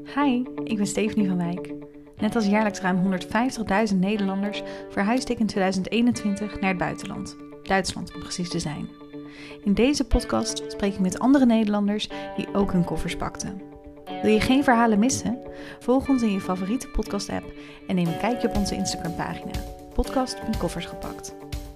Hi, ik ben Stephanie van Wijk. Net als jaarlijks ruim 150.000 Nederlanders verhuisde ik in 2021 naar het buitenland. Duitsland om precies te zijn. In deze podcast spreek ik met andere Nederlanders die ook hun koffers pakten. Wil je geen verhalen missen? Volg ons in je favoriete podcast-app en neem een kijkje op onze Instagram-pagina. Podcast.koffersgepakt.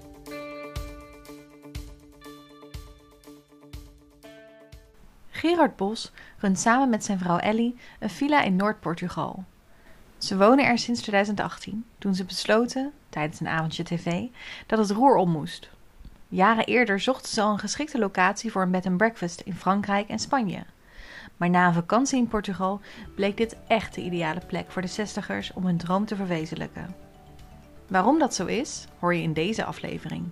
Gerard Bos runt samen met zijn vrouw Ellie een villa in Noord-Portugal. Ze wonen er sinds 2018, toen ze besloten, tijdens een avondje tv, dat het roer om moest. Jaren eerder zochten ze al een geschikte locatie voor een bed and breakfast in Frankrijk en Spanje. Maar na een vakantie in Portugal bleek dit echt de ideale plek voor de zestigers om hun droom te verwezenlijken. Waarom dat zo is, hoor je in deze aflevering.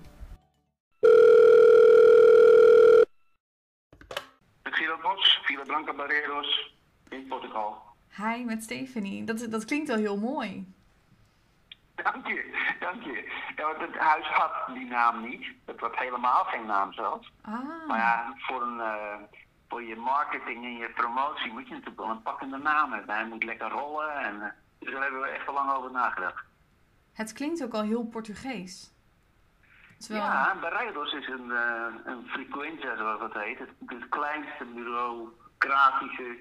Met Gerard Bos, Villa Branca Barreiros in Portugal. Hi, met Stephanie. Dat klinkt wel heel mooi. Dank je. Ja, want het huis had die naam niet. Het had helemaal geen naam zelfs. Ah. Maar ja, voor je marketing en je promotie moet je natuurlijk wel een pakkende naam hebben. Hij moet lekker rollen. Dus daar hebben we echt al lang over nagedacht. Het klinkt ook al heel Portugees. Terwijl... Ja, Barreiros is een frequenza, zoals dat heet. Het kleinste bureaucratische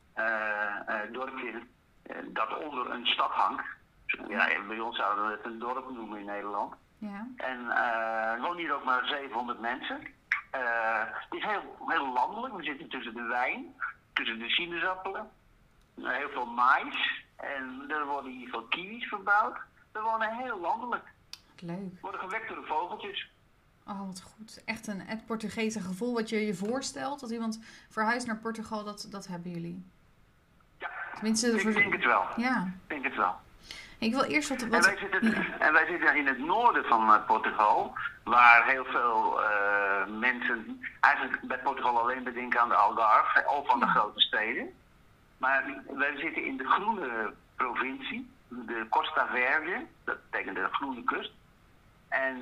dorpje dat onder een stad hangt. Ja, bij ons zouden we het een dorp noemen in Nederland. Ja. En er wonen hier ook maar 700 mensen. Het is heel landelijk. We zitten tussen de wijn, tussen de sinaasappelen. Heel veel mais. En er worden hier veel kiwis verbouwd. We wonen heel landelijk. Leuk. We worden gewekt door de vogeltjes. Oh, wat goed. Echt het Portugese gevoel wat je je voorstelt. Dat iemand verhuist naar Portugal, dat hebben jullie. Ja, tenminste, ik denk het wel. Ja. Ik denk het wel. Ik wil eerst wat... En wij zitten in het noorden van Portugal, waar heel veel mensen eigenlijk bij Portugal alleen bedenken aan de Algarve, of aan de grote steden. Maar wij zitten in de groene provincie, de Costa Verde, dat betekent de groene kust. En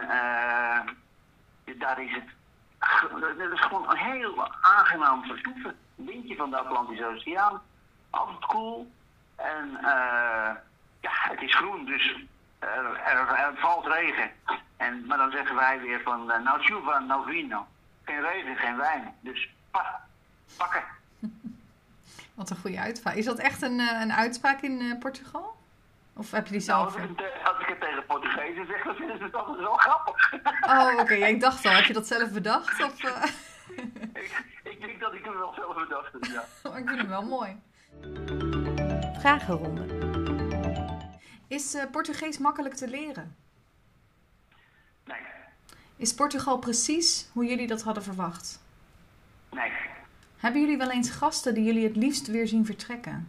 daar is het is gewoon een heel aangenaam vertoeven. Een windje van de Atlantische Oceaan, altijd cool. En ja, het is groen, dus er valt regen. Maar dan zeggen wij weer van, nou chuva, nou vino. Geen regen, geen wijn. Dus pakken. Wat een goede uitspraak. Is dat echt een uitspraak in Portugal? Of heb je die zelf? Nou, als ik het tegen Portugezen zeg, dan vinden ze het altijd wel grappig. Oh, oké. Ja, ik dacht al. Heb je dat zelf bedacht? Of, ik denk dat ik hem wel zelf bedacht heb, ja. Ik vind hem wel mooi. Vragenronde. Is Portugees makkelijk te leren? Nee. Is Portugal precies hoe jullie dat hadden verwacht? Nee. Hebben jullie wel eens gasten die jullie het liefst weer zien vertrekken?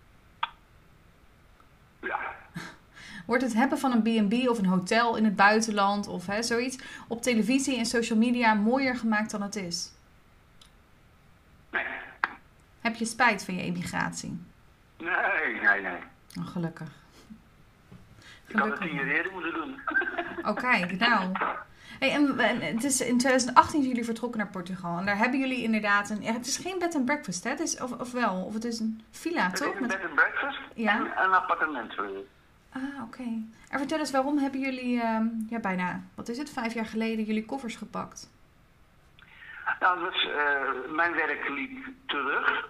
Ja. Wordt het hebben van een B&B of een hotel in het buitenland of zoiets op televisie en social media mooier gemaakt dan het is? Nee. Heb je spijt van je emigratie? Nee. Oh, gelukkig. Ik had het 10 jaar eerder moeten doen. Oh, kijk, nou. Hey, en het is in 2018 zijn jullie vertrokken naar Portugal. En daar hebben jullie inderdaad het is geen bed and breakfast, hè? Het is, of wel? Of het is een villa, het toch? Het is een bed and breakfast en een appartement voor je. Ah, oké. En vertel eens, waarom hebben jullie bijna, 5 jaar geleden jullie koffers gepakt? Nou, mijn werk liep terug.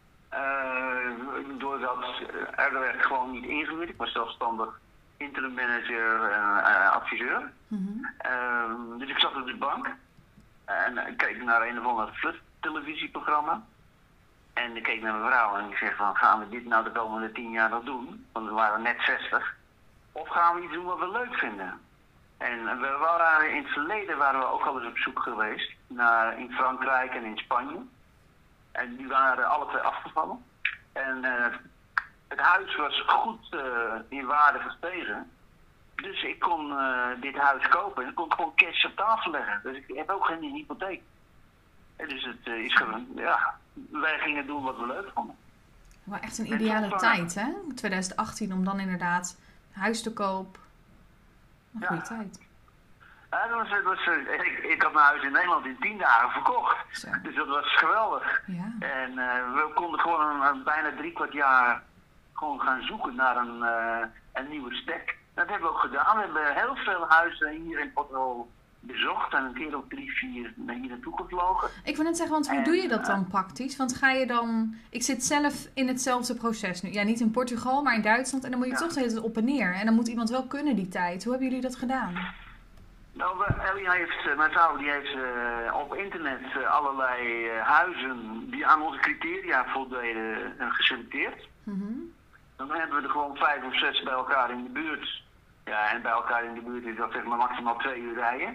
Doordat er werd gewoon niet ingehuurd. Ik was zelfstandig interim manager en adviseur. Mm-hmm. Dus ik zat op de bank en ik keek naar een of ander fluttelevisieprogramma. En ik keek naar mijn vrouw en ik zeg van, gaan we dit nou de komende 10 jaar nog doen? Want we waren net 60. Of gaan we iets doen wat we leuk vinden? En in het verleden waren we ook al eens op zoek geweest in Frankrijk en in Spanje. En die waren alle twee afgevallen. En het huis was goed in waarde gestegen. Dus ik kon dit huis kopen en ik kon gewoon cash op tafel leggen. Dus ik heb ook geen hypotheek. En dus het is gewoon, ja, wij gingen doen wat we leuk vonden. Maar echt een ideale tijd, hè? 2018 om dan inderdaad huis te kopen. Een goede tijd. Ja, ik had mijn huis in Nederland in 10 dagen verkocht. Zo. Dus dat was geweldig. Ja. En we konden gewoon bijna 3/4 jaar gewoon gaan zoeken naar een nieuwe stek. Dat hebben we ook gedaan. We hebben heel veel huizen hier in Portugal bezocht en een keer of 3, 4 hier naartoe gevlogen. Ik wil net zeggen, want hoe doe je dat dan praktisch? Want ga je dan... Ik zit zelf in hetzelfde proces nu. Ja, niet in Portugal, maar in Duitsland. En dan moet je toch steeds op en neer. En dan moet iemand wel kunnen die tijd. Hoe hebben jullie dat gedaan? Nou, mijn vrouw die heeft op internet allerlei huizen die aan onze criteria voldeden geselecteerd. Mm-hmm. Dan hebben we er gewoon 5 of 6 bij elkaar in de buurt. Ja, en bij elkaar in de buurt is dat zeg maar maximaal 2 uur rijden.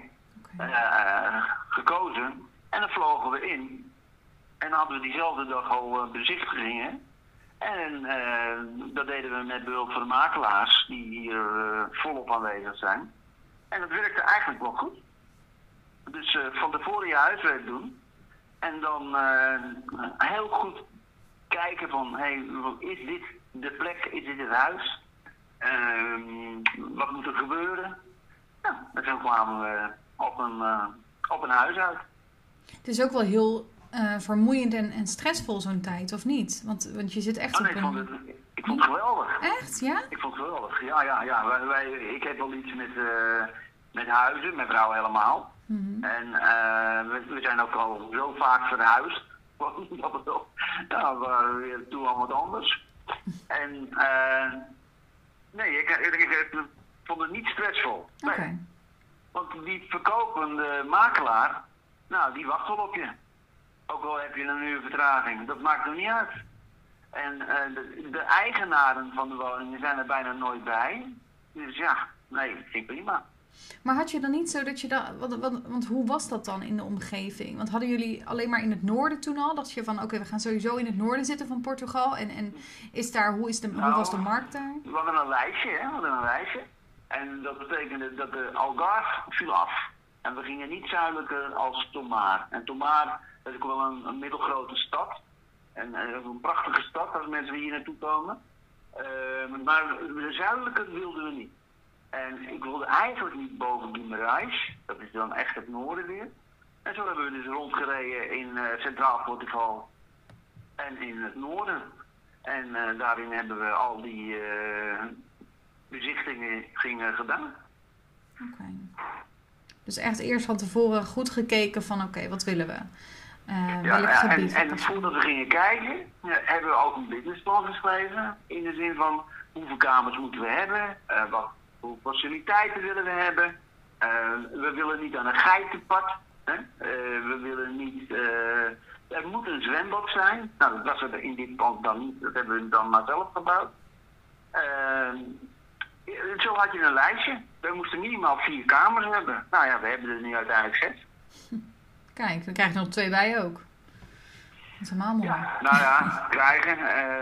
Gekozen. En dan vlogen we in. En dan hadden we diezelfde dag al bezichtigingen. En dat deden we met behulp van de makelaars die hier volop aanwezig zijn. En dat werkte eigenlijk wel goed. Dus van tevoren je huiswerk doen. En dan heel goed kijken van, is dit de plek, is dit het huis? Wat moet er gebeuren? Nou, en zo kwamen we op een huis uit. Het is ook wel heel vermoeiend en stressvol zo'n tijd, of niet? Want je zit echt op een... Ik vond het geweldig. Echt, ja? Ik vond het geweldig, ja. Ik heb wel iets met huizen, met vrouw helemaal. Mm-hmm. En we zijn ook al zo vaak verhuisd. We waren weer toe aan wat anders. En nee, ik vond het niet stressvol. Nee. Okay. Want die verkopende makelaar, nou, die wacht wel op je. Ook al heb je een uur vertraging, dat maakt er niet uit. En de eigenaren van de woningen zijn er bijna nooit bij. Dus ja, nee, dat vind ik prima. Maar had je dan niet zo dat je want hoe was dat dan in de omgeving? Want hadden jullie alleen maar in het noorden toen al? Dacht je van, oké, we gaan sowieso in het noorden zitten van Portugal. En is daar, hoe was de markt daar? We hadden een lijstje, En dat betekende dat de Algarve viel af. En we gingen niet zuidelijker als Tomar. En Tomar, dat is ook wel een middelgrote stad. En een prachtige stad als mensen hier naartoe komen. Maar de zuidelijke wilden we niet. En ik wilde eigenlijk niet boven Guimarães. Dat is dan echt het noorden weer. En zo hebben we dus rondgereden in Centraal Portugal en in het noorden. En daarin hebben we al die bezichtigingen gedaan. Oké. Dus echt eerst van tevoren goed gekeken van oké, wat willen we? En voordat we gingen kijken, hebben we ook een businessplan geschreven. In de zin van hoeveel kamers moeten we hebben, hoeveel faciliteiten willen we hebben. We willen niet aan een geitenpad. We willen niet... er moet een zwembad zijn. Nou, dat was er in dit pand dan niet. Dat hebben we dan maar zelf gebouwd. Zo had je een lijstje. We moesten minimaal 4 kamers hebben. Nou ja, we hebben er nu uiteindelijk 6. Kijk, dan krijg je er nog 2 bij ook. Dat is helemaal mooi. Ja, nou ja, krijgen.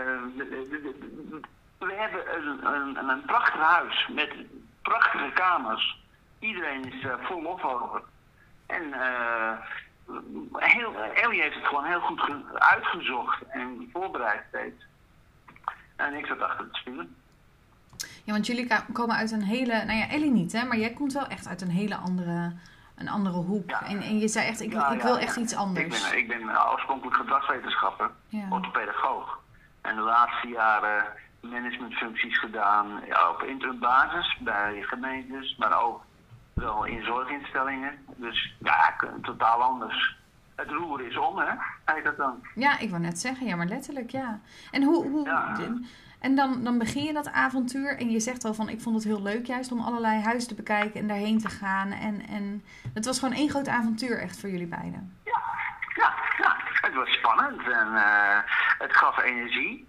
We hebben een prachtig huis met prachtige kamers. Iedereen is vol lof over. En Ellie heeft het gewoon heel goed uitgezocht en voorbereid steeds. En ik zat achter het stuur. Ja, want jullie komen uit een hele... Nou ja, Ellie niet, hè? Maar jij komt wel echt uit een hele andere hoek. Ja. En je zei echt, ik wil echt iets anders. Ik ben oorspronkelijk gedragswetenschapper, orthopedagoog. En de laatste jaren managementfuncties gedaan op interimbasis bij gemeentes, maar ook wel in zorginstellingen. Dus ja, totaal anders. Het roer is om, hè? Heet dat dan? Ja, ik wou net zeggen, ja, maar letterlijk, ja. En hoe en dan begin je dat avontuur en je zegt al van, ik vond het heel leuk juist om allerlei huizen te bekijken en daarheen te gaan. En het was gewoon één groot avontuur echt voor jullie beiden. Ja, het was spannend en het gaf energie.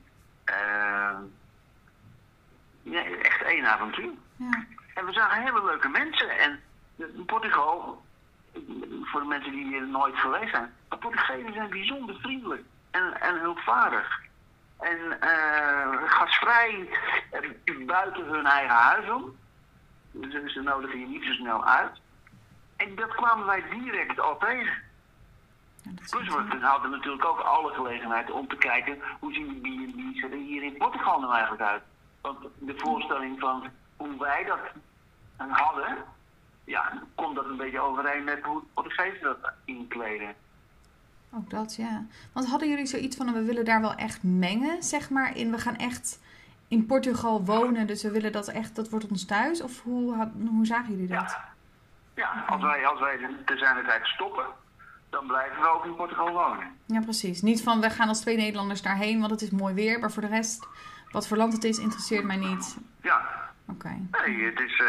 Echt één avontuur. Ja. En we zagen hele leuke mensen. En Portugal, voor de mensen die hier nooit geweest zijn, de Portugezen zijn bijzonder vriendelijk en hulpvaardig. En gastvrij buiten hun eigen huis om. Dus ze nodigen je niet zo snel uit. En dat kwamen wij direct al tegen. Ja, plus we hadden natuurlijk ook alle gelegenheid om te kijken hoe zien de B&B's er hier in Portugal nou eigenlijk uit. Want de voorstelling van hoe wij dat hadden, ja, komt dat een beetje overeen met hoe de Portugezen dat inkleden. Ook dat, ja. Want hadden jullie zoiets van, we willen daar wel echt mengen, zeg maar, in we gaan echt in Portugal wonen, dus we willen dat echt, dat wordt ons thuis? Of hoe zagen jullie dat? Ja, als wij te zijn de tijd stoppen, dan blijven we ook in Portugal wonen. Ja, precies. Niet van, we gaan als 2 Nederlanders daarheen, want het is mooi weer. Maar voor de rest, wat voor land het is, interesseert mij niet. Ja. Oké. Nee, het is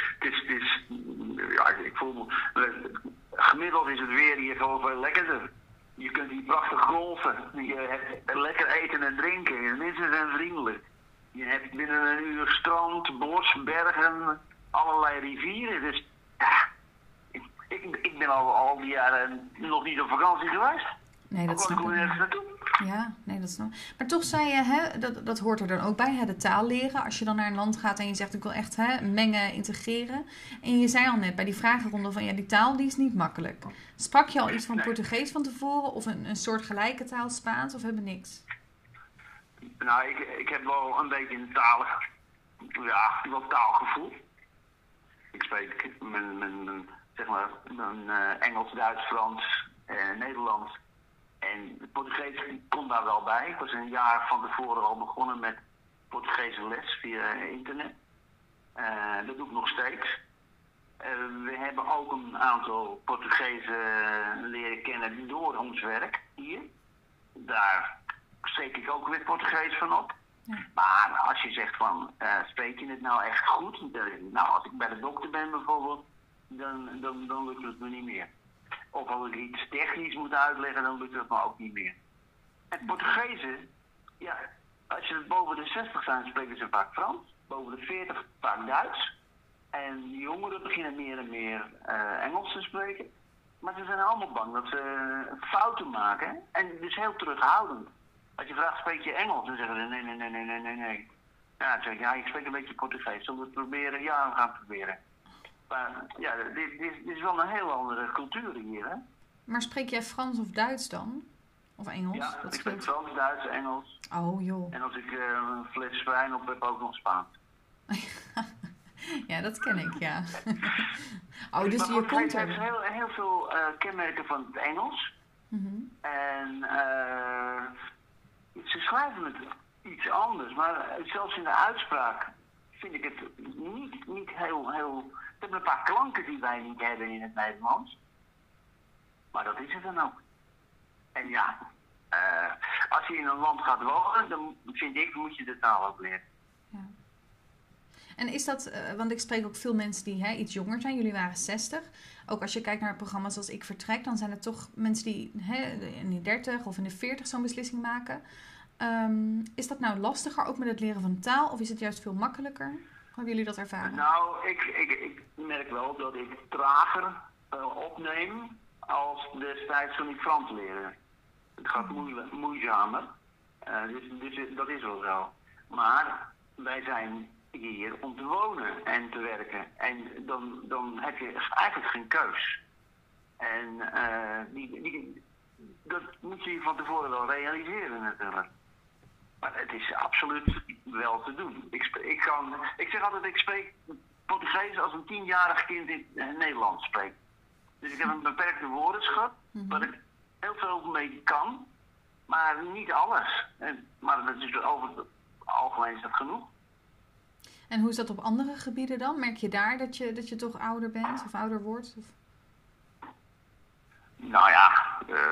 ja, ik voel me, gemiddeld is het weer hier gewoon veel lekkerder. Je kunt hier prachtig golfen. Je hebt lekker eten en drinken. De mensen zijn vriendelijk. Je hebt binnen een uur strand, bos, bergen, allerlei rivieren. Dus ja, ik ben al die jaren nog niet op vakantie geweest. Nee, dat snap ik nergens naartoe. Ja, nee, dat snap ik. Maar toch zei je, hè, dat hoort er dan ook bij, hè, de taal leren. Als je dan naar een land gaat en je zegt, ik wil echt mengen, integreren. En je zei al net bij die vragenronde van, ja, die taal die is niet makkelijk. Sprak je al iets van Portugees van tevoren of een soort gelijke taal, Spaans, of hebben niks? Nou, ik heb wel een beetje een taalgevoel. Ik spreek mijn Engels, Duits, Frans, Nederlands. En het Portugees komt daar wel bij. Ik was een jaar van tevoren al begonnen met Portugese les via internet. Dat doe ik nog steeds. We hebben ook een aantal Portugezen leren kennen door ons werk hier. Daar steek ik ook weer Portugees van op. Ja. Maar als je zegt van, spreek je het nou echt goed? Nou, als ik bij de dokter ben bijvoorbeeld, dan lukt het me niet meer. Of als ik iets technisch moet uitleggen, dan lukt het me ook niet meer. En Portugezen, ja, als je boven de 60 zijn, spreken ze vaak Frans. Boven de 40 vaak Duits. En de jongeren beginnen meer en meer Engels te spreken. Maar ze zijn allemaal bang dat ze fouten maken. En dus heel terughoudend. Als je vraagt, spreek je Engels? Dan zeggen ze nee. Ja, dan zeg ik, ja, ik spreek een beetje Portugees. Zullen we het proberen? Ja, we gaan het proberen. Maar ja, dit is wel een heel andere cultuur hier, hè. Maar spreek jij Frans of Duits dan? Of Engels? Ja, ik spreek Frans, Duits, Engels. Oh, joh. En als ik een fles wijn op heb, ook nog Spaans. Ja, dat ken ik, ja. Oh, dus je komt er. Er zijn heel veel kenmerken van het Engels. Mm-hmm. En ze schrijven het iets anders, maar zelfs in de uitspraak vind ik het niet heel... Ze hebben een paar klanken die wij niet hebben in het Nederlands. Maar dat is het dan ook. En ja, als je in een land gaat wonen, dan vind ik, moet je de taal ook leren. Ja. En is dat, want ik spreek ook veel mensen die iets jonger zijn. Jullie waren 60. Ook als je kijkt naar programma's als Ik Vertrek, dan zijn het toch mensen die in de 30 of in de 40 zo'n beslissing maken. Is dat nou lastiger, ook met het leren van taal? Of is het juist veel makkelijker? Hoe hebben jullie dat ervaren? Nou, ik merk wel dat ik trager opneem als destijds toen ik Frans leerde. Het gaat moeizamer. Dus dat is wel zo. Maar wij zijn hier om te wonen en te werken. En dan heb je eigenlijk geen keus. En dat moet je van tevoren wel realiseren natuurlijk. Maar het is absoluut wel te doen. Ik zeg altijd, ik spreek Portugees als een 10-jarig kind in Nederlands spreekt. Dus ik heb een beperkte woordenschat, waar ik heel veel mee kan, maar niet alles. Maar dat is over het algemeen is dat genoeg. En hoe is dat op andere gebieden dan? Merk je daar dat je toch ouder bent of ouder wordt? Of? Nou ja,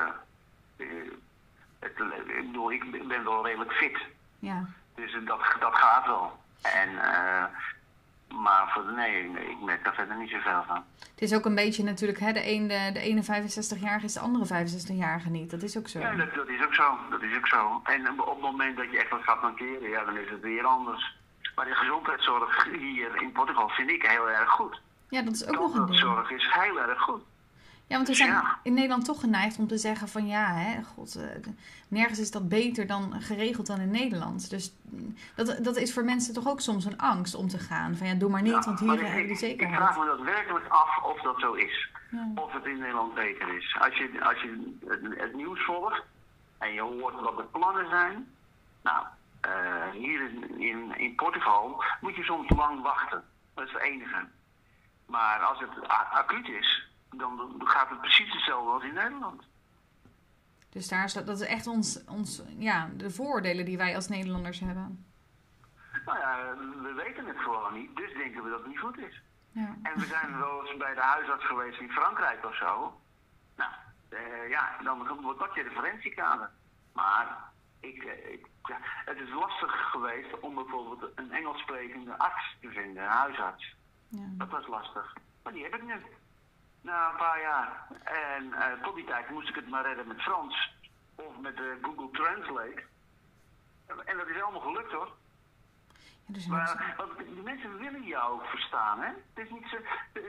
ik ben wel redelijk fit. Ja. Dus dat gaat wel. En, maar ik merk daar verder niet zoveel van. Het is ook een beetje natuurlijk, de ene 65-jarige is de andere 65-jarige niet. Dat is ook zo. Ja, dat is ook zo. Dat is ook zo. En op het moment dat je echt wat gaat mankeren, ja, dan is het weer anders. Maar de gezondheidszorg hier in Portugal vind ik heel erg goed. Ja, dat is ook nog een ding. De zorg is heel erg goed. Ja, want we zijn in Nederland toch geneigd om te zeggen van nergens is dat beter dan geregeld dan in Nederland. Dus dat is voor mensen toch ook soms een angst om te gaan. Van doe maar niet, want hier hebben we die zekerheid. Ik vraag me dat werkelijk af of dat zo is. Ja. Of het in Nederland beter is. Als je het nieuws volgt en je hoort wat de plannen zijn. Nou, hier in Portugal moet je soms lang wachten. Dat is het enige. Maar als het acuut is, dan gaat het precies hetzelfde als in Nederland. Dus dat is echt de vooroordelen die wij als Nederlanders hebben. Nou ja, we weten het gewoon niet, dus denken we dat het niet goed is. Ja. En we zijn wel eens bij de huisarts geweest in Frankrijk of zo. Nou, dan wordt dat je referentiekader. Maar ja, het is lastig geweest om bijvoorbeeld een Engels sprekende arts te vinden, een huisarts. Ja. Dat was lastig. Maar die heb ik nu. Na een paar jaar. En tot die tijd moest ik het maar redden met Frans. Of met Google Translate. En dat is allemaal gelukt hoor. Ja, dus Maar want de mensen willen jou ook verstaan, hè? Het is niet ze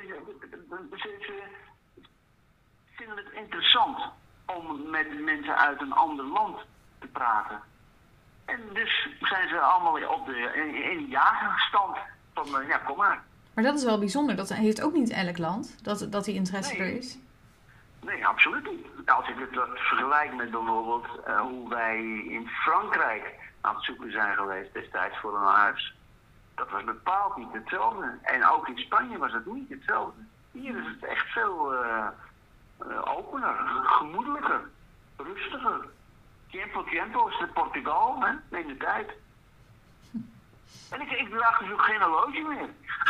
vinden het interessant om met mensen uit een ander land te praten. En dus zijn ze allemaal in de jagerstand van, ja, kom maar. Maar dat is wel bijzonder. Dat heeft ook niet elk land, dat die interesse er is. Nee, absoluut niet. Als ik het vergelijk met bijvoorbeeld hoe wij in Frankrijk aan het zoeken zijn geweest destijds voor een huis. Dat was bepaald niet hetzelfde. En ook in Spanje was het niet hetzelfde. Hier is het echt veel opener, gemoedelijker, rustiger. Tiempo is het Portugal, hè? Neem de tijd. En ik draag dus ook geen horloge meer.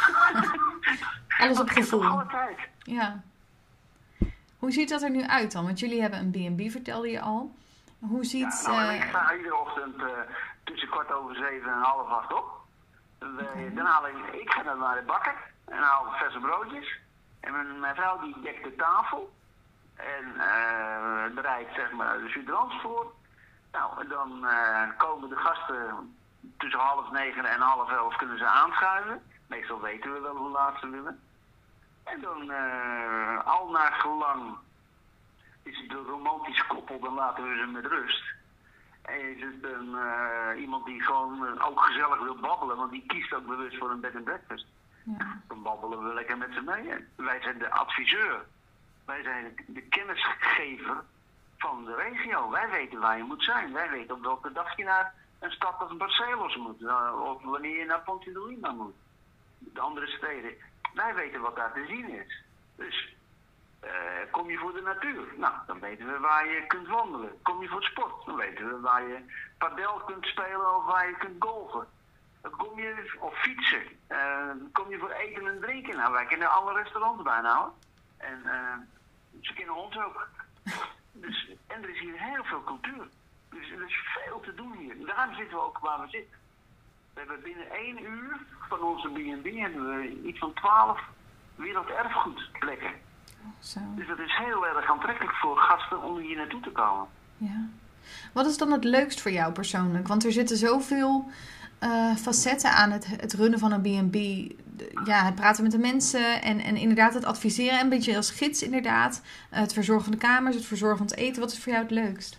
Alles op gevoel. Alle tijd. Ja. Hoe ziet dat er nu uit dan? Want jullie hebben een B&B, vertelde je al. Hoe ziet... Ja, ik sta iedere ochtend tussen 7:15 en 7:30 op. Dan haal ik ga dan naar de bakker en haal verse broodjes. En mijn vrouw die dekt de tafel. En bereidt zeg maar de sudrans voor. Nou, en dan komen de gasten tussen 8:30 en 10:30 kunnen ze aanschuiven. Meestal weten we wel hoe laat ze willen. En dan al naar gelang is het een romantisch koppel, dan laten we ze met rust. En is het iemand die gewoon ook gezellig wil babbelen, want die kiest ook bewust voor een bed and breakfast. Ja. Dan babbelen we lekker met z'n meeën. Wij zijn de adviseur. Wij zijn de kennisgever van de regio. Wij weten waar je moet zijn. Wij weten op welke dag je naar een stad als Barcelos moet. Of wanneer je naar Ponte de Lima moet. De andere steden. Wij weten wat daar te zien is. Dus kom je voor de natuur? Nou, dan weten we waar je kunt wandelen. Kom je voor sport? Dan weten we waar je padel kunt spelen of waar je kunt golfen. Kom je, of fietsen. Kom je voor eten en drinken? Nou, wij kennen alle restaurants bijna hoor. En ze kennen ons ook. Dus, en er is hier heel veel cultuur. Dus er is veel te doen hier. Daarom zitten we ook waar we zitten. We hebben binnen 1 uur van onze B&B hebben we iets van 12 werelderfgoedplekken. Zo. Dus dat is heel erg aantrekkelijk voor gasten om hier naartoe te komen. Ja. Wat is dan het leukst voor jou persoonlijk? Want er zitten zoveel facetten aan het runnen van een B&B. Ja, het praten met de mensen en inderdaad het adviseren. En een beetje als gids inderdaad. Het verzorgen van de kamers, het verzorgen van het eten. Wat is voor jou het leukst?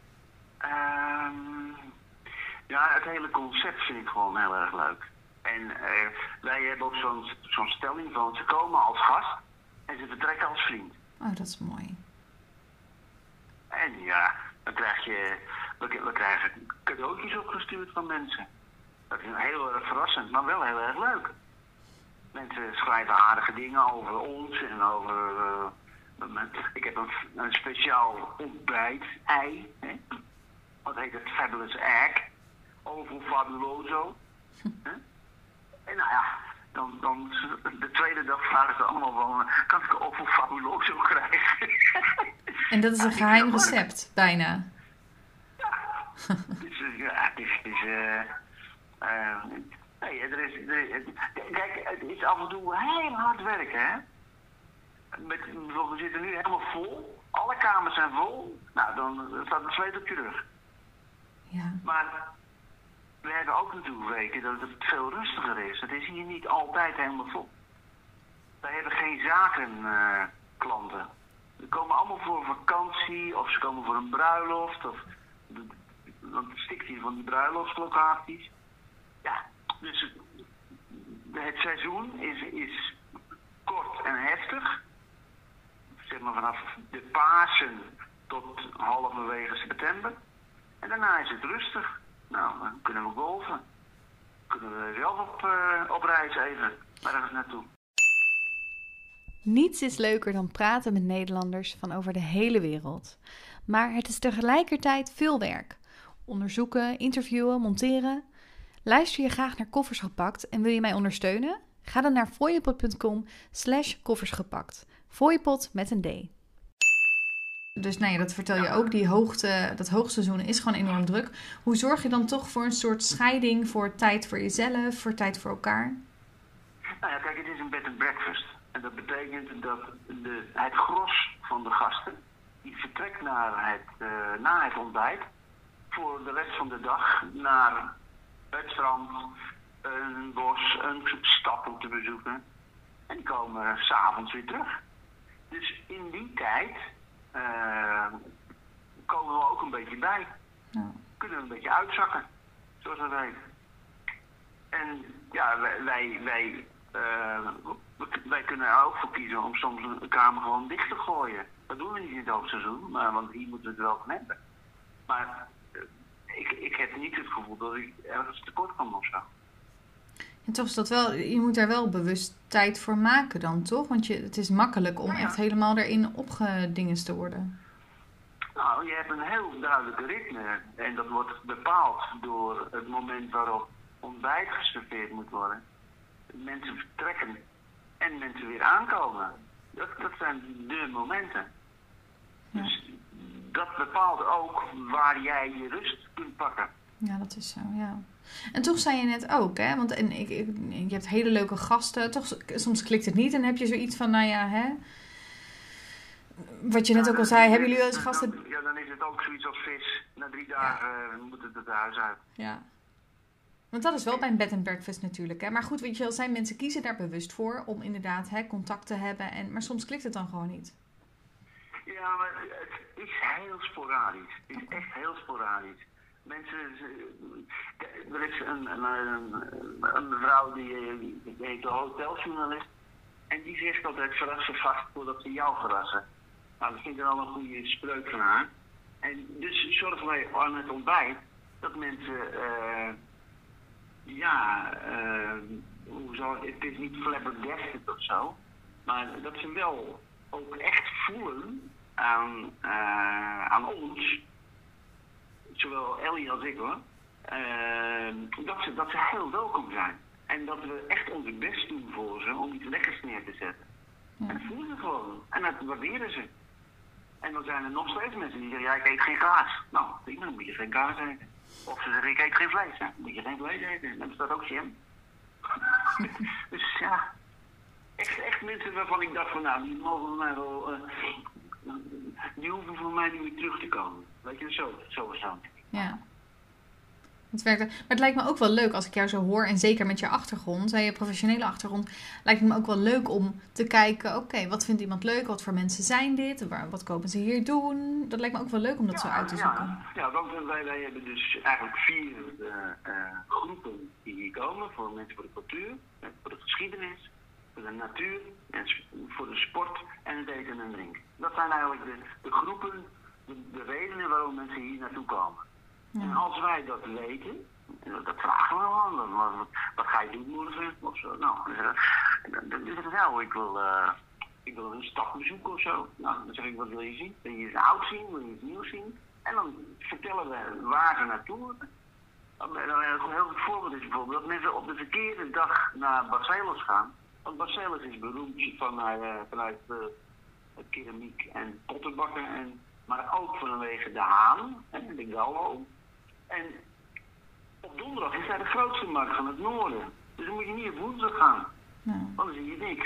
Ja, het hele concept vind ik gewoon heel erg leuk. En wij hebben ook zo'n stelling van ze komen als gast en ze vertrekken als vriend. Oh, dat is mooi. En ja, dan we krijgen cadeautjes opgestuurd van mensen. Dat is heel erg verrassend, maar wel heel erg leuk. Mensen schrijven aardige dingen over ons en over... ik heb een speciaal ontbijt-ei. Hè? Wat heet het? Fabulous Egg. Ovo fabuloso. En nou ja, dan de tweede dag vragen ze allemaal van... kan ik ovo fabuloso krijgen? En dat is een geheim recept, bijna. Ja. Dus ja, het is... nee, kijk, het is af en toe heel hard werken, hè. We zitten nu helemaal vol. Alle kamers zijn vol. Nou, dan staat het zweet op je rug. Ja. Maar we hebben ook natuurlijk weken dat het veel rustiger is. Het is hier niet altijd helemaal vol. Wij hebben geen zakenklanten. Ze komen allemaal voor vakantie of ze komen voor een bruiloft. Want het stikt hier van die bruiloftslocaties. Ja, dus het seizoen is kort en heftig. Zeg maar vanaf de Pasen tot halverwege september. En daarna is het rustig. Nou, dan kunnen we golfen. Kunnen we zelf op reis even ergens naartoe. Niets is leuker dan praten met Nederlanders van over de hele wereld. Maar het is tegelijkertijd veel werk. Onderzoeken, interviewen, monteren. Luister je graag naar Koffers Gepakt en wil je mij ondersteunen? Ga dan naar fooiepot.com/koffersgepakt. Fooiepot met een D. Dus nou ja, dat vertel je ook. Dat hoogseizoen is gewoon enorm druk. Hoe zorg je dan toch voor een soort scheiding voor tijd voor jezelf, voor tijd voor elkaar? Nou ja, kijk, het is een bed and breakfast. En dat betekent dat het gros van de gasten, die vertrekt na het ontbijt, voor de rest van de dag naar het strand, een bos, een stad om te bezoeken. En die komen 's avonds weer terug. Dus in die tijd komen we ook een beetje bij. Ja. Kunnen we een beetje uitzakken, zoals dat heet. En ja, wij kunnen er ook voor kiezen om soms een kamer gewoon dicht te gooien. Dat doen we niet in het hoogseizoen, want hier moeten we het wel van hebben. Maar ik heb niet het gevoel dat ik ergens tekort kom of zo. En toch is dat wel, je moet daar wel bewust tijd voor maken dan, toch? Want het is makkelijk om echt helemaal erin opgedingest te worden. Nou, je hebt een heel duidelijk ritme. En dat wordt bepaald door het moment waarop ontbijt geserveerd moet worden. Mensen vertrekken en mensen weer aankomen. Dat zijn de momenten. Ja. Dus dat bepaalt ook waar jij je rust kunt pakken. Ja, dat is zo, ja. En toch zei je net ook, hè, want je hebt hele leuke gasten. Toch, soms klikt het niet en heb je zoiets van, nou ja, hè. Wat je net ook al zei, hebben jullie wel eens gasten... Ja, dan is het ook zoiets als vis. Na 3 dagen moet het huis uit. Ja. Want dat is wel bij een bed and breakfast natuurlijk, hè. Maar goed, weet je wel, zijn mensen kiezen daar bewust voor om inderdaad contact te hebben. Maar soms klikt het dan gewoon niet. Ja, maar het is heel sporadisch. Het is echt heel sporadisch. Mensen, er is een mevrouw die heet de hoteljournalist. En die zegt altijd: verras ze vast voordat ze jou verrassen. Nou, dat vind ik wel een goede spreuk van haar. En dus zorgen wij aan het ontbijt dat mensen, het is niet flabbergasted of zo, maar dat ze wel ook echt voelen aan ons, zowel Ellie als ik hoor, dat ze heel welkom zijn. En dat we echt ons best doen voor ze om iets lekkers neer te zetten. Ja. En dat voelen ze gewoon. En dat waarderen ze. En dan zijn er nog steeds mensen die zeggen: ja, ik eet geen kaas. Nou, dan moet je geen kaas eten. Of ze zeggen: ik eet geen vlees. Dan moet je geen vlees eten. Dan bestaat ook jam. Dus ja, echt mensen waarvan ik dacht van, nou, die mogen mij wel, die hoeven voor mij niet meer terug te komen. Weet je, zo was dat. Ja. Het werkt. Maar het lijkt me ook wel leuk als ik jou zo hoor. En zeker met je achtergrond, je professionele achtergrond. Lijkt het me ook wel leuk om te kijken. Oké, wat vindt iemand leuk? Wat voor mensen zijn dit? Wat komen ze hier doen? Dat lijkt me ook wel leuk om dat zo uit te zoeken. Ja, want wij hebben dus eigenlijk 4 groepen die hier komen. Voor mensen voor de cultuur, voor de geschiedenis, voor de natuur, en voor de sport en het eten en drinken. Dat zijn eigenlijk de groepen, de redenen waarom mensen hier naartoe komen. Ja. En als wij dat weten, dat vragen we wel, wat ga je doen morgen? Of zo. Nou, dan is het nou, ik wil een stad bezoeken of zo. Nou, dan zeg ik: wat wil je zien? Wil je iets oud zien? Wil je iets nieuws zien? En dan vertellen we waar ze naartoe moeten. Een heel goed voorbeeld is bijvoorbeeld dat mensen op de verkeerde dag naar Barcelos gaan. Want Barcelos is beroemd vanuit keramiek en pottenbakken, maar ook vanwege de haan en de gallo. En op donderdag is daar de grootste markt van het noorden. Dus dan moet je niet op woensdag gaan. Ja. Want dan zie je niks.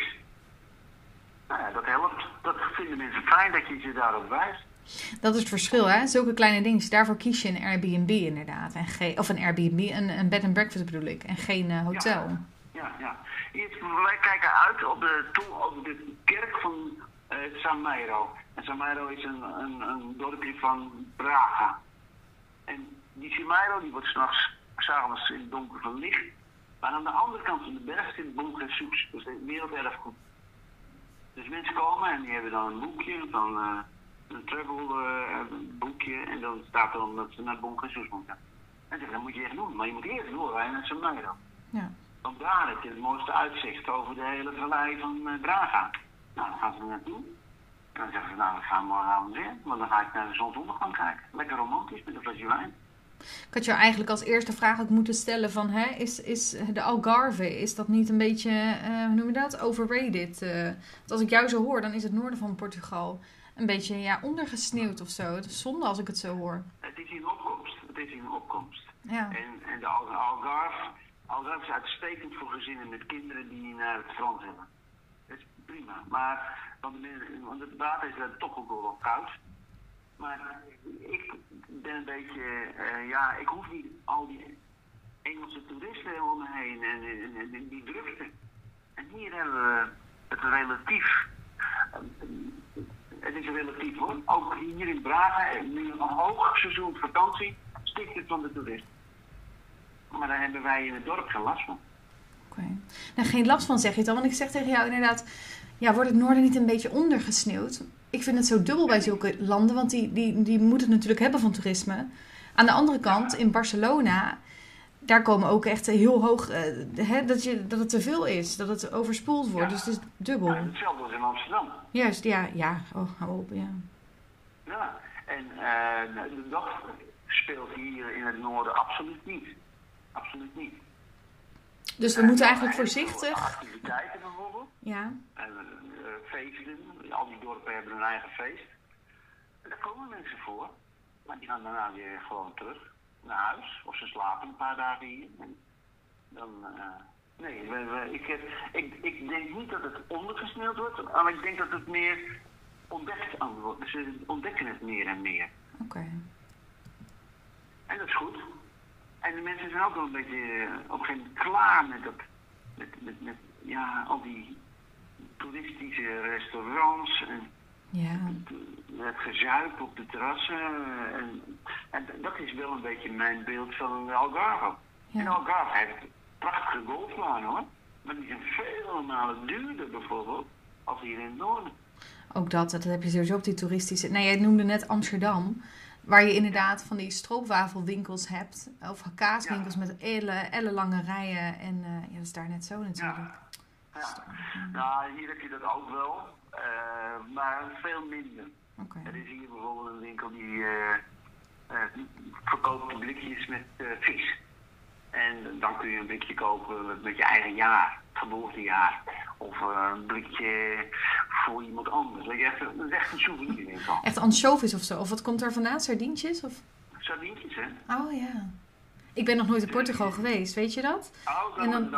Nou ja, dat helpt. Dat vinden mensen fijn dat je ze daarop wijst. Dat is het verschil, hè? Zulke kleine dingen. Daarvoor kies je een Airbnb inderdaad. Of een Airbnb, een bed and breakfast bedoel ik. En geen hotel. Ja. Wij kijken uit op de kerk van San Meiro. En San Meiro is een dorpje van Braga. En die San Meiro die wordt s'avonds in het donker verlicht. Maar aan de andere kant van de berg zit Bom Jesus. Dat is het werelderfgoed. Dus mensen komen en die hebben dan een boekje van een travel boekje. En dan staat er dat ze naar Bom Jesus moeten. En dat moet je echt doen. Maar je moet eerst doorrijden naar San Meiro. Ja. Want daar heb je het mooiste uitzicht over de hele vallei van Braga. Nou, dan gaan ze er naartoe. En dan zeggen ze: nou, we gaan morgenavond weer. Want dan ga ik naar de zonsondergang kijken. Lekker romantisch met een flesje wijn. Ik had jou eigenlijk als eerste vraag ook moeten stellen van... Is de Algarve, is dat niet een beetje, hoe noem je dat, overrated? Want als ik jou zo hoor, dan is het noorden van Portugal een beetje ondergesneeuwd of zo. Het is zonde als ik het zo hoor. Het is in opkomst. Ja. En de Algarve is uitstekend voor gezinnen met kinderen die naar het strand willen. Dat is prima. Maar, want het water is toch ook wel koud. Maar ik ben een beetje, ik hoef niet al die Engelse toeristen om me heen en die drukte. En hier hebben we het relatief. Het is relatief hoor. Ook hier in Braga, nu een hoogseizoen vakantie, stikt het van de toeristen. Maar daar hebben wij in het dorp geen last van. Oké. Nou, geen last van zeg je het al, want ik zeg tegen jou inderdaad, wordt het noorden niet een beetje ondergesneeuwd? Ik vind het zo dubbel bij zulke landen, want die moeten het natuurlijk hebben van toerisme. Aan de andere kant, in Barcelona, daar komen ook echt heel hoog, dat het te veel is, dat het overspoeld wordt. Dus het is dubbel. Ja, hetzelfde als in Amsterdam. Juist, ja. Oh, hou op, ja. Ja, en de dag speelt hier in het noorden absoluut niet. Absoluut niet. Dus we moeten eigenlijk voorzichtig... Activiteiten bijvoorbeeld. Ja. Feesten. Al die dorpen hebben hun eigen feest. En daar komen mensen voor. Maar die gaan daarna weer gewoon terug naar huis. Of ze slapen een paar dagen hier. En dan... ik denk niet dat het ondergesneeuwd wordt. Maar ik denk dat het meer ontdekt aan wordt. Dus ze ontdekken het meer en meer. Oké. En dat is goed. En de mensen zijn ook wel een beetje op een gegeven moment klaar met dat, met al die toeristische restaurants en het gezuip op de terrassen. En dat is wel een beetje mijn beeld van de Algarve. Ja. En Algarve heeft prachtige golfbanen hoor, maar die zijn vele malen duurder bijvoorbeeld als hier in het noorden. Ook dat heb je sowieso op die toeristische... Nou, jij noemde net Amsterdam. Waar je inderdaad van die stroopwafelwinkels hebt. Of kaaswinkels met ellenlange rijen. En dat is daar net zo natuurlijk. Ja, hier heb je dat ook wel. Maar veel minder. Okay. Er is hier bijvoorbeeld een winkel die verkoopt blikjes met vis. En dan kun je een blikje kopen met je eigen jaar, geboortejaar. Of een blikje voor iemand anders. Dat is echt een souvenirwinkel. Echt anchovies of zo? Of wat komt er vandaan? Sardientjes? Of? Sardientjes, hè? Oh ja. Ik ben nog nooit in Portugal geweest, weet je dat? Dan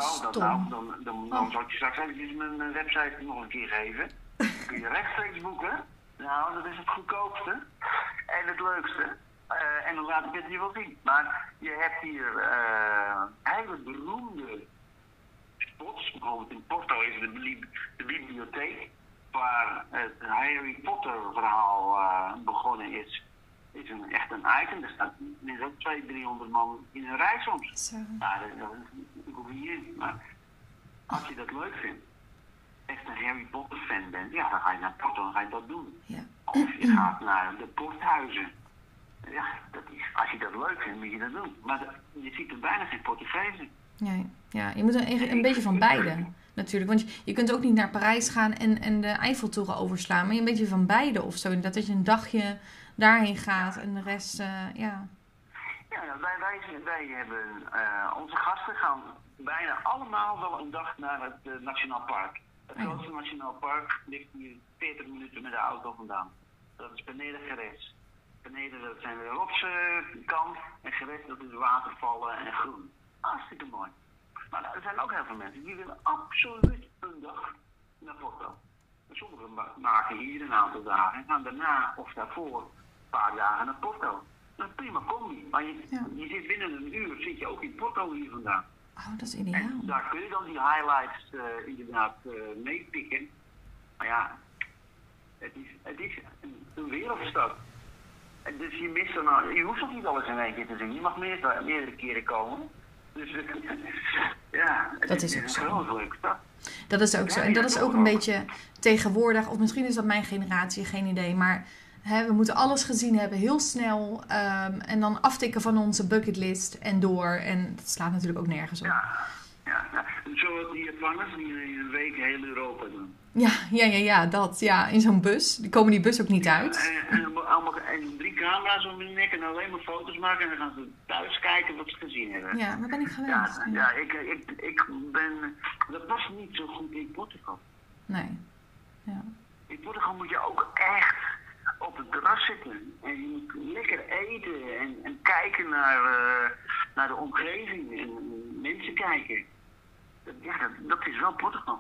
zal ik je straks eventjes mijn website nog een keer geven. Dan kun je rechtstreeks boeken. Nou, dat is het goedkoopste. En het leukste. En dan laat ik het je wel zien. Maar je hebt hier hele beroemde spots. Bijvoorbeeld in Porto is de bibliotheek. Waar het Harry Potter verhaal begonnen is. Is echt een item. Er staat minstens ook 200-300 man in een rij soms. Zo. Nou, dat hoef je niet in. Maar als je dat leuk vindt, echt een Harry Potter fan bent, ja, dan ga je naar Porto, dan ga je dat doen. Ja. Of je gaat naar de porthuizen. Ja, als je dat leuk vindt, moet je dat doen. Maar je ziet er bijna geen Portugezen. Ja, je moet een beetje van beide natuurlijk. Want je kunt ook niet naar Parijs gaan en de Eiffeltoren overslaan. Maar je een beetje van beide of zo. Dat je een dagje daarheen gaat en de rest, Ja, wij hebben... onze gasten gaan bijna allemaal wel een dag naar het Nationaal Park. Het grootste Nationaal Park ligt hier 40 minuten met de auto vandaan. Dat is beneden Geres. Beneden dat zijn de rotskant en Geres dat is watervallen en groen. Hartstikke mooi. Maar er zijn ook heel veel mensen die willen absoluut een dag naar Porto. Sommigen maken hier een aantal dagen en gaan daarna of daarvoor een paar dagen naar Porto. Een prima combi. Maar je zit binnen een uur, zit je ook in Porto hier vandaan. Oh, dat is ideaal. En daar kun je dan die highlights inderdaad meepikken. Maar ja, het is een wereldstad. Dus je mist dan, je hoeft toch niet alles in één keer te zien. Je mag meerdere keren komen. Dus dat is ook een zo. heel leuke stad. Dat is ook zo. En dat is ook een beetje tegenwoordig, of misschien is dat mijn generatie, geen idee. Maar we moeten alles gezien hebben, heel snel. En dan aftikken van onze bucketlist en door. En dat slaat natuurlijk ook nergens op. Ja. Dus zoals die Japanners die in een week heel Europa doen. Ja, dat. Ja, in zo'n bus. Die komen die bus ook niet uit. En 3 camera's om hun nek en alleen maar foto's maken. En dan gaan ze thuis kijken wat ze gezien hebben. Ja, waar ben ik geweest? Ik ben... Dat was niet zo goed in Portugal. Nee. Ja. In Portugal moet je ook echt op het terras zitten. En je moet lekker eten en kijken naar de omgeving. En mensen kijken. Dat is wel Portugal.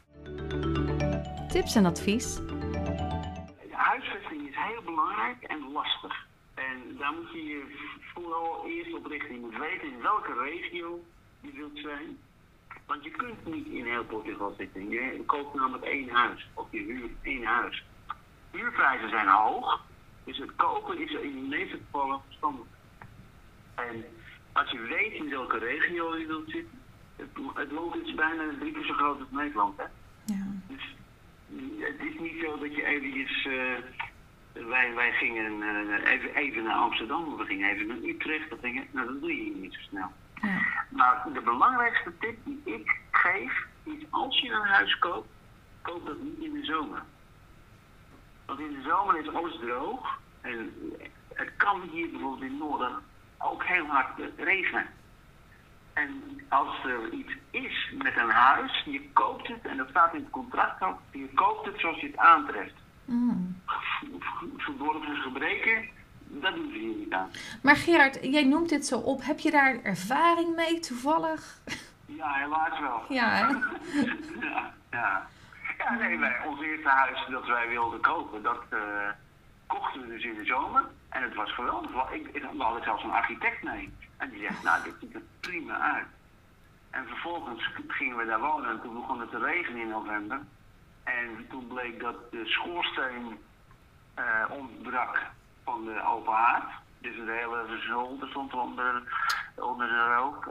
Tips en advies? De huisvesting is heel belangrijk en lastig. En daar moet je je vooral eerst op richten. Je moet weten in welke regio je wilt zijn. Want je kunt niet in heel Portugal zitten. Je koopt namelijk 1 huis. Of je huurt 1 huis. Huurprijzen zijn hoog. Dus het kopen is in de meeste gevallen verstandig. En als je weet in welke regio je wilt zitten. Het land is bijna 3 keer zo groot als Nederland. Hè? Ja. Dus het is niet zo dat je eventjes... Wij gingen even naar Amsterdam, of we gingen even naar Utrecht. Dat doe je niet zo snel. Ja. Maar de belangrijkste tip die ik geef, is als je een huis koopt, koop dat niet in de zomer. Want in de zomer is alles droog. En het kan hier bijvoorbeeld in het noorden ook heel hard regenen. En als er iets is met een huis, je koopt het, en dat staat in het contract ook, je koopt het zoals je het aantreft. Verborgen gebreken, dat doen ze hier niet aan. Maar Gerard, jij noemt dit zo op. Heb je daar ervaring mee toevallig? Ja, helaas wel. Ja, hè? Ja, ons eerste huis dat wij wilden kopen, dat kochten we dus in de zomer. En het was geweldig. We hadden zelfs een architect mee. En die zegt, nou, dit ziet er prima uit. En vervolgens gingen we daar wonen en toen begon het te regenen in november. En toen bleek dat de schoorsteen ontbrak van de open haard. Dus de hele zolder stond onder de rook.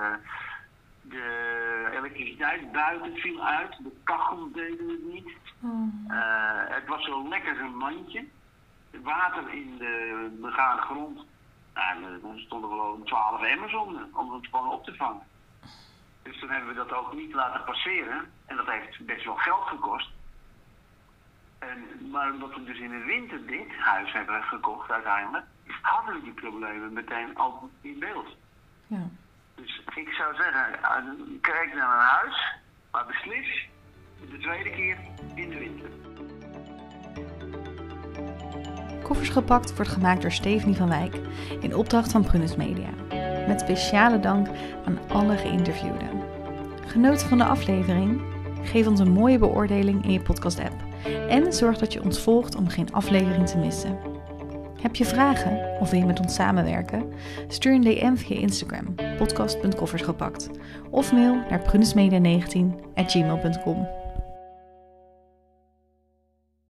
De elektriciteit buiten viel uit. De kachels deden het niet. Het was zo lekker een mandje. Water in de begane grond. Nou, er stonden gewoon 12 emmers onder om het gewoon op te vangen. Dus toen hebben we dat ook niet laten passeren. En dat heeft best wel geld gekost. Maar omdat we dus in de winter dit huis hebben gekocht uiteindelijk, hadden we die problemen meteen al in beeld. Ja. Dus ik zou zeggen, kijk naar een huis, maar beslis de tweede keer in de winter. Koffers Gepakt wordt gemaakt door Stephanie van Wijk in opdracht van Prunus Media. Met speciale dank aan alle geïnterviewden. Genoten van de aflevering? Geef ons een mooie beoordeling in je podcast-app. En zorg dat je ons volgt om geen aflevering te missen. Heb je vragen of wil je met ons samenwerken? Stuur een DM via Instagram, podcast.koffersgepakt. Of mail naar prunusmedia19@gmail.com.